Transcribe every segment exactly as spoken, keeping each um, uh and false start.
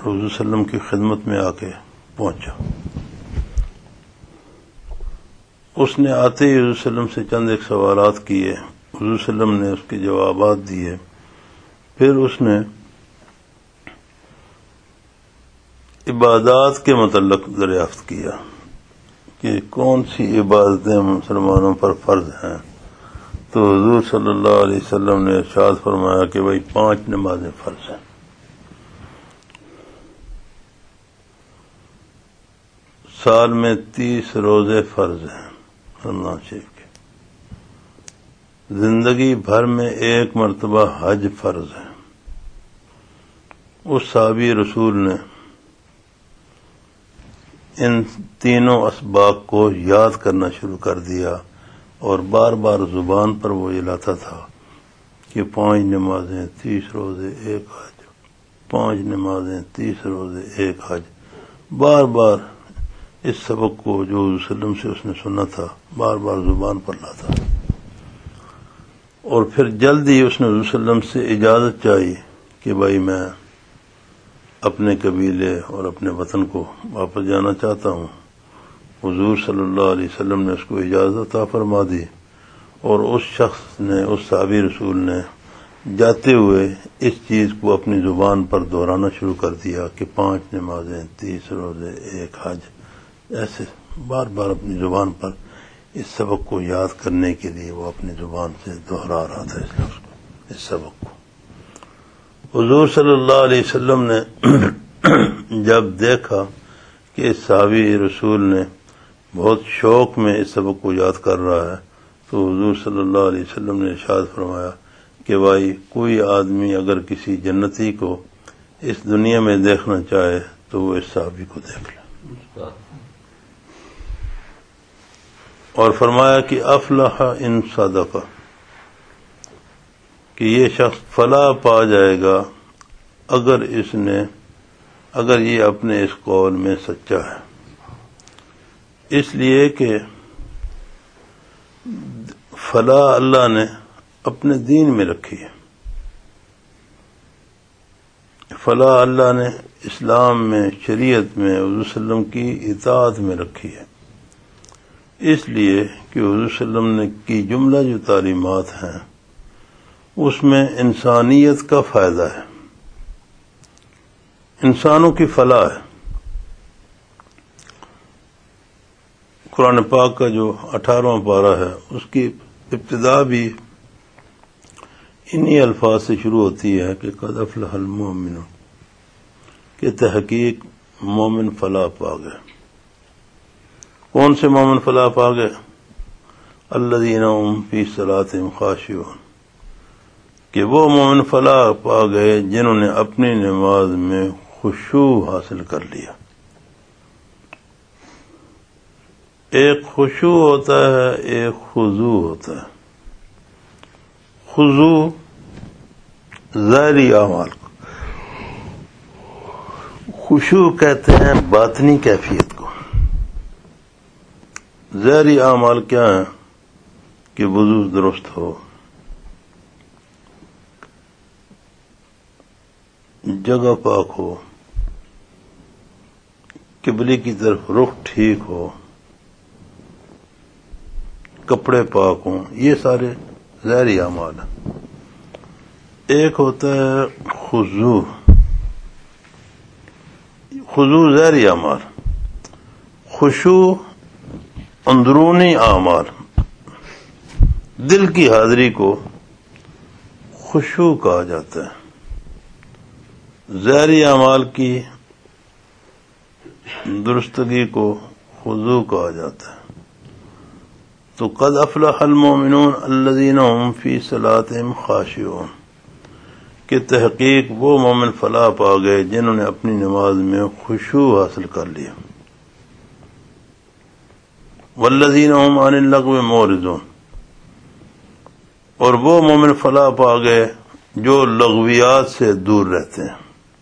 حضور صلی اللہ علیہ وسلم کی خدمت میں آ کے پہنچا. اس نے آتے ہی حضور صلی اللہ علیہ وسلم سے چند ایک سوالات کیے. حضور صلی اللہ علیہ وسلم نے اس کے جوابات دیے. پھر اس نے عبادات کے متعلق دریافت کیا کہ کون سی عبادتیں مسلمانوں پر فرض ہیں. تو حضور صلی اللہ علیہ وسلم نے ارشاد فرمایا کہ بھائی پانچ نمازیں فرض ہیں. سال میں تیس روزے فرض ہیں رمضان شریف کے. زندگی بھر میں ایک مرتبہ حج فرض ہے. اس صحابی رسول نے ان تینوں اسباق کو یاد کرنا شروع کر دیا اور بار بار زبان پر وہ یہ لاتا تھا کہ پانچ نمازیں تیس روزے ایک حج، پانچ نمازیں تیس روزے ایک حج. بار بار اس سبق کو جو حضور صلی اللہ علیہ وسلم سے اس نے سنا تھا بار بار زبان پر لاتا. اور پھر جلد ہی اس نے حضور صلی اللہ علیہ وسلم سے اجازت چاہی کہ بھائی میں اپنے قبیلے اور اپنے وطن کو واپس جانا چاہتا ہوں. حضور صلی اللہ علیہ وسلم نے اس کو اجازت عطا فرما دی اور اس شخص نے، اس صحابی رسول نے جاتے ہوئے اس چیز کو اپنی زبان پر دہرانا شروع کر دیا کہ پانچ نمازیں تیس روزے ایک حج. ایسے بار بار اپنی زبان پر اس سبق کو یاد کرنے کے لیے وہ اپنی زبان سے دہرا رہا تھا اس لفظ کو، اس سبق کو. حضور صلی اللہ علیہ وسلم نے جب دیکھا کہ اس صحابی رسول نے بہت شوق میں اس سبق کو یاد کر رہا ہے تو حضور صلی اللہ علیہ وسلم نے ارشاد فرمایا کہ بھائی کوئی آدمی اگر کسی جنتی کو اس دنیا میں دیکھنا چاہے تو وہ اس صحابی کو دیکھ لے. اور فرمایا کہ افلح ان صدق، کہ یہ شخص فلاح پا جائے گا اگر اس نے اگر یہ اپنے اس قول میں سچا ہے. اس لیے کہ فلاح اللہ نے اپنے دین میں رکھی ہے. فلاح اللہ نے اسلام میں، شریعت میں، حضور صلی اللہ علیہ وسلم کی اطاعت میں رکھی ہے. اس لیے کہ حضور صلی اللہ علیہ وسلم نے کی جملہ جو تعلیمات ہیں اس میں انسانیت کا فائدہ ہے، انسانوں کی فلاح ہے. قرآن پاک کا جو اٹھارہواں پارہ ہے اس کی ابتدا بھی انہی الفاظ سے شروع ہوتی ہے کہ قد افلح المؤمنون، کہ تحقیق مومن فلاح پا گئے. کون سے مومن فلاح پا گئے؟ الذین هم فی صلاتہم خاشعون، کہ وہ مومن فلاح پا گئے جنہوں نے اپنی نماز میں خشوع حاصل کر لیا. ایک خشوع ہوتا ہے، ایک خضوع ہوتا ہے. خضوع ظاہری اعمال کو، خشوع کہتے ہیں باطنی کیفیت کو. ظاہری اعمال کیا ہیں؟ کہ وضو درست ہو، جگہ پاک ہو، قبلے کی طرف رخ ٹھیک ہو، کپڑے پاک ہوں. یہ سارے ظاہری اعمال ہیں. ایک ہوتا ہے خضوع. خضوع ظاہری اعمال، خشوع اندرونی اعمال. دل کی حاضری کو خشوع کہا جاتا ہے. ظاہری اعمال کی درستگی کو خضوع کہا جاتا ہے. تو قد افلح المؤمنون الذین هم فی صلاتہم خاشعون، کہ تحقیق وہ مومن فلاح پا گئے جنہوں نے اپنی نماز میں خشوع حاصل کر لیا. والذین هم عن اللغو معرضون، اور وہ مومن فلاح پا گئے جو لغویات سے دور رہتے ہیں.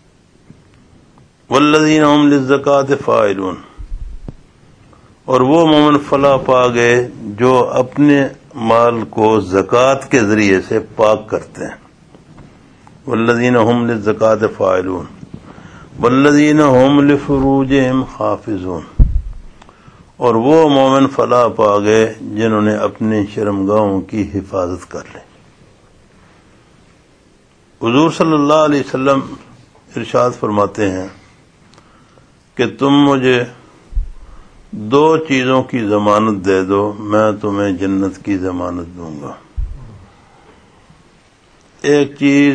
والذین هم للزکاۃ فاعلون، اور وہ مومن فلاح پا گئے جو اپنے مال کو زکوٰۃ کے ذریعے سے پاک کرتے ہیں. والذین هم للزکاۃ فاعلون والذین هم لفروجہم حافظون، اور وہ مومن فلاح پا گئے جنہوں نے اپنی شرمگاہوں کی حفاظت کر لی۔ حضور صلی اللہ علیہ وسلم ارشاد فرماتے ہیں کہ تم مجھے دو چیزوں کی ضمانت دے دو، میں تمہیں جنت کی ضمانت دوں گا۔ ایک چیز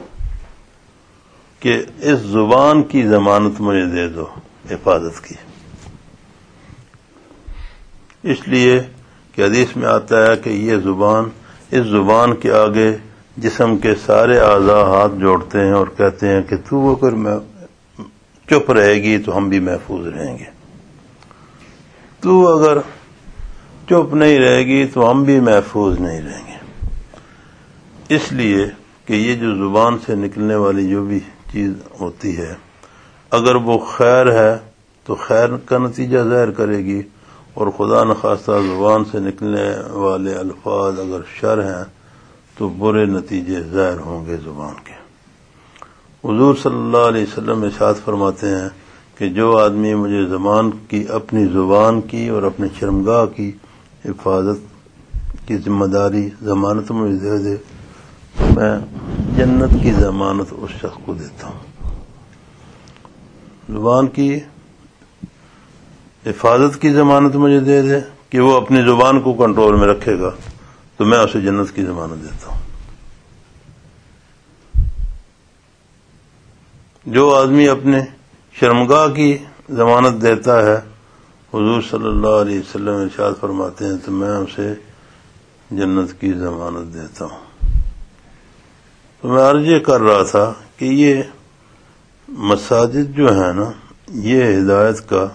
کہ اس زبان کی ضمانت مجھے دے دو حفاظت کی، اس لیے کہ حدیث میں آتا ہے کہ یہ زبان، اس زبان کے آگے جسم کے سارے اعضاء ہاتھ جوڑتے ہیں اور کہتے ہیں کہ تو اگر میں چپ رہے گی تو ہم بھی محفوظ رہیں گے، تو اگر چپ نہیں رہے گی تو ہم بھی محفوظ نہیں رہیں گے۔ اس لیے کہ یہ جو زبان سے نکلنے والی جو بھی چیز ہوتی ہے، اگر وہ خیر ہے تو خیر کا نتیجہ ظاہر کرے گی، اور خدا نخواستہ زبان سے نکلنے والے الفاظ اگر شر ہیں تو برے نتیجے ظاہر ہوں گے زبان کے۔ حضور صلی اللہ علیہ وسلم ارشاد فرماتے ہیں کہ جو آدمی مجھے زبان کی، اپنی زبان کی اور اپنے شرمگاہ کی حفاظت کی ذمہ داری، ضمانت مجھے دے دے، میں جنت کی ضمانت اس شخص کو دیتا ہوں۔ زبان کی حفاظت کی ضمانت مجھے دے دے کہ وہ اپنی زبان کو کنٹرول میں رکھے گا تو میں اسے جنت کی ضمانت دیتا ہوں۔ جو آدمی اپنے شرمگاہ کی ضمانت دیتا ہے، حضور صلی اللہ علیہ وسلم ارشاد فرماتے ہیں تو میں اسے جنت کی ضمانت دیتا ہوں۔ تو میں عرض یہ کر رہا تھا کہ یہ مساجد جو ہیں نا، یہ ہدایت کا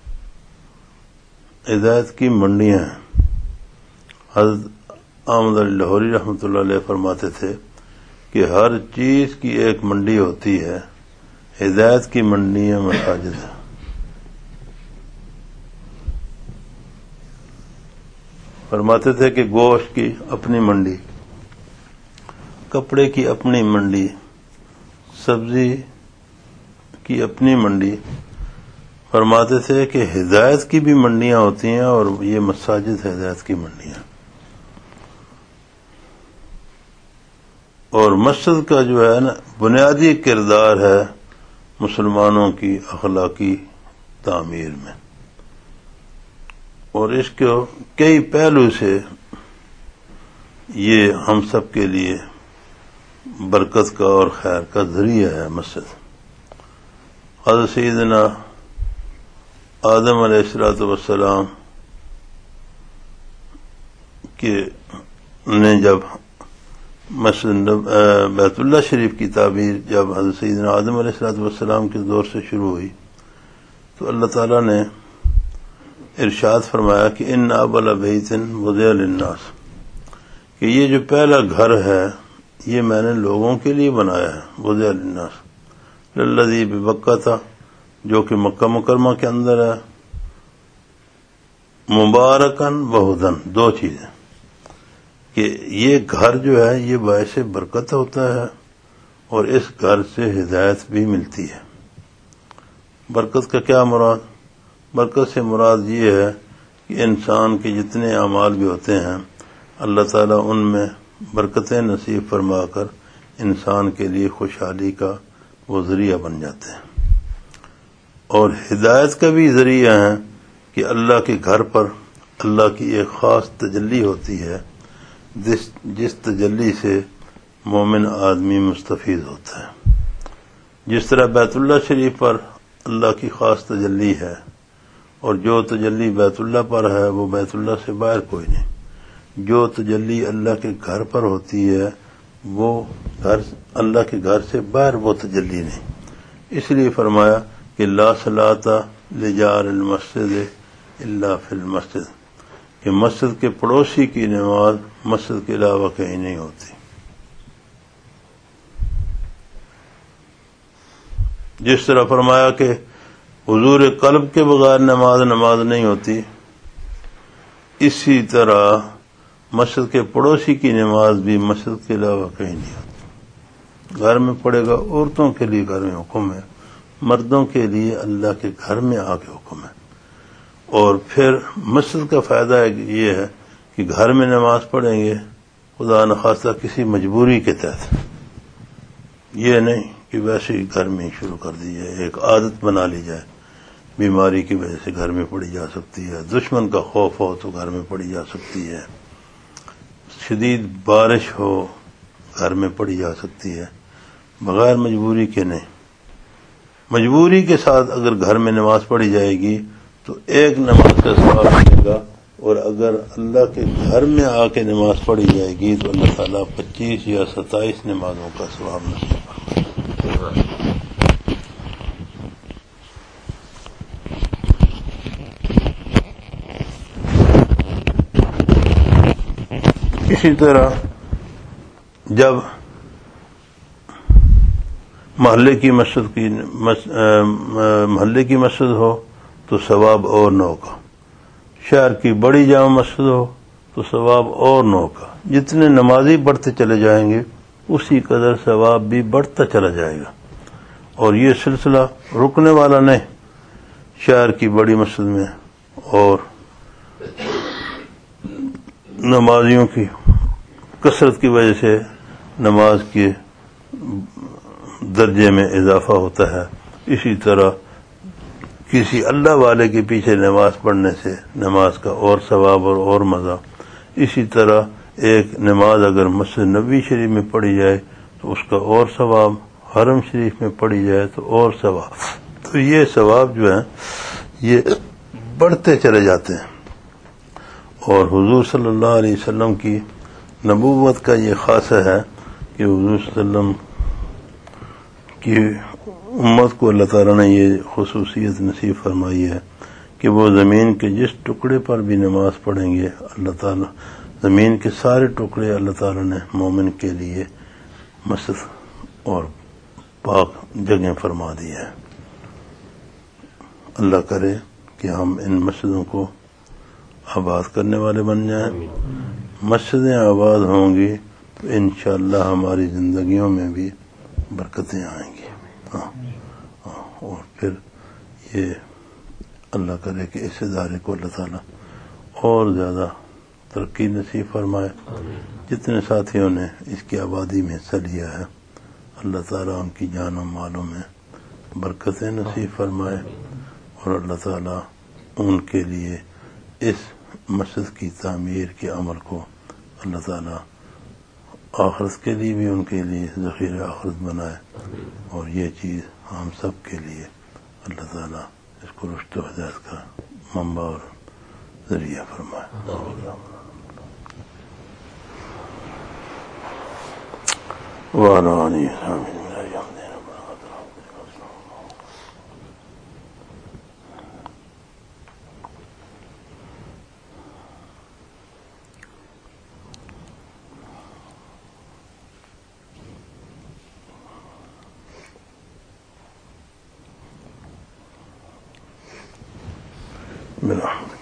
ہدایت کی منڈیاں ہیں۔ حضرت احمد علی لاہوری رحمۃ اللہ علیہ فرماتے تھے کہ ہر چیز کی ایک منڈی ہوتی ہے، ہدایت کی منڈی ہے مساجد ہے۔ فرماتے تھے کہ گوشت کی اپنی منڈی، کپڑے کی اپنی منڈی، سبزی کی اپنی منڈی۔ فرماتے تھے کہ ہدایت کی بھی منڈیاں ہوتی ہیں اور یہ مساجد ہدایت کی منڈیاں۔ اور مسجد کا جو ہے نا بنیادی کردار ہے مسلمانوں کی اخلاقی تعمیر میں، اور اس کے کئی پہلو سے یہ ہم سب کے لیے برکت کا اور خیر کا ذریعہ ہے مسجد۔ حضرت سیدنا آدم علیہ الصلوۃ والسلام کے نے جب مسجد بیت اللہ شریف کی تعمیر جب حضرت سیدنا آدم علیہ الصلوۃ والسلام کے دور سے شروع ہوئی تو اللہ تعالیٰ نے ارشاد فرمایا کہ ان اول بیت وضع للناس، کہ یہ جو پہلا گھر ہے یہ میں نے لوگوں کے لیے بنایا ہے، وضع للناس للذی ببکہ، جو کہ مکہ مکرمہ کے اندر ہے، مبارکن وہدن، دو چیزیں کہ یہ گھر جو ہے یہ باعث برکت ہوتا ہے اور اس گھر سے ہدایت بھی ملتی ہے۔ برکت کا کیا مراد؟ برکت سے مراد یہ ہے کہ انسان کے جتنے اعمال بھی ہوتے ہیں اللہ تعالیٰ ان میں برکتیں نصیب فرما کر انسان کے لیے خوشحالی کا وہ ذریعہ بن جاتے ہیں، اور ہدایت کا بھی ذریعہ ہے کہ اللہ کے گھر پر اللہ کی ایک خاص تجلی ہوتی ہے جس جس تجلی سے مومن آدمی مستفید ہوتا ہے۔ جس طرح بیت اللہ شریف پر اللہ کی خاص تجلی ہے، اور جو تجلی بیت اللہ پر ہے وہ بیت اللہ سے باہر کوئی نہیں، جو تجلی اللہ کے گھر پر ہوتی ہے وہ گھر اللہ کے گھر سے باہر وہ تجلی نہیں۔ اس لیے فرمایا کہ لا صلاۃ لجار المسجد الا فی المسجد، کہ مسجد کے پڑوسی کی نماز مسجد کے علاوہ کہیں نہیں ہوتی۔ جس طرح فرمایا کہ حضور قلب کے بغیر نماز نماز نہیں ہوتی، اسی طرح مسجد کے پڑوسی کی نماز بھی مسجد کے علاوہ کہیں نہیں ہوتی۔ گھر میں پڑے گا، عورتوں کے لیے گھر میں حکم ہے، مردوں کے لیے اللہ کے گھر میں آ کے حکم ہے. اور پھر مسجد کا فائدہ یہ ہے کہ گھر میں نماز پڑھیں گے خدا نخواستہ کسی مجبوری کے تحت، یہ نہیں کہ ویسے ہی گھر میں شروع کر دی جائے، ایک عادت بنا لی جائے. بیماری کی وجہ سے گھر میں پڑھی جا سکتی ہے، دشمن کا خوف ہو تو گھر میں پڑھی جا سکتی ہے، شدید بارش ہو گھر میں پڑھی جا سکتی ہے، بغیر مجبوری کے نہیں. مجبوری کے ساتھ اگر گھر میں نماز پڑھی جائے گی تو ایک نماز کا ثواب ملے گا، اور اگر اللہ کے گھر میں آ کے نماز پڑھی جائے گی تو اللہ تعالیٰ پچیس یا ستائیس نمازوں کا ثواب نصیب فرمائے. اسی طرح جب محلے کی مسجد کی محلے کی مسجد ہو تو ثواب اور نو کا، شہر کی بڑی جامع مسجد ہو تو ثواب اور نو کا. جتنے نمازی بڑھتے چلے جائیں گے اسی قدر ثواب بھی بڑھتا چلا جائے گا. اور یہ سلسلہ رکنے والا نہیں. شہر کی بڑی مسجد میں اور نمازیوں کی کثرت کی وجہ سے نماز کے درجے میں اضافہ ہوتا ہے. اسی طرح کسی اللہ والے کے پیچھے نماز پڑھنے سے نماز کا اور ثواب اور اور مزہ. اسی طرح ایک نماز اگر مسجد نبوی شریف میں پڑھی جائے تو اس کا اور ثواب، حرم شریف میں پڑھی جائے تو اور ثواب. تو یہ ثواب جو ہیں یہ بڑھتے چلے جاتے ہیں. اور حضور صلی اللہ علیہ وسلم کی نبوت کا یہ خاصہ ہے کہ حضور صلی اللہ علیہ وسلم کی امت کو اللہ تعالیٰ نے یہ خصوصیت نصیب فرمائی ہے کہ وہ زمین کے جس ٹکڑے پر بھی نماز پڑھیں گے اللہ تعالیٰ زمین کے سارے ٹکڑے اللہ تعالیٰ نے مومن کے لیے مسجد اور پاک جگہیں فرما دی ہے. اللہ کرے کہ ہم ان مسجدوں کو آباد کرنے والے بن جائیں. مسجدیں آباد ہوں گی تو انشاءاللہ ہماری زندگیوں میں بھی برکتیں آئیں گی. ہاں ہاں اور پھر یہ اللہ کرے کہ اس ادارے کو اللہ تعالیٰ اور زیادہ ترقی نصیب فرمائے. جتنے ساتھیوں نے اس کی آبادی میں حصہ لیا ہے اللہ تعالیٰ ان کی جان و مالوں میں برکتیں نصیب فرمائے، اور اللہ تعالیٰ ان کے لیے اس مسجد کی تعمیر کے عمل کو اللہ تعالیٰ آخرت کے لیے بھی ان کے لیے ذخیرہ آخرت بنائے، اور یہ چیز ہم سب کے لیے اللہ تعالیٰ اس کو رشد و ہدایت کا منبع اور ذریعہ فرمائے. وعلیٰ آلہ وصحبہ برحمتک.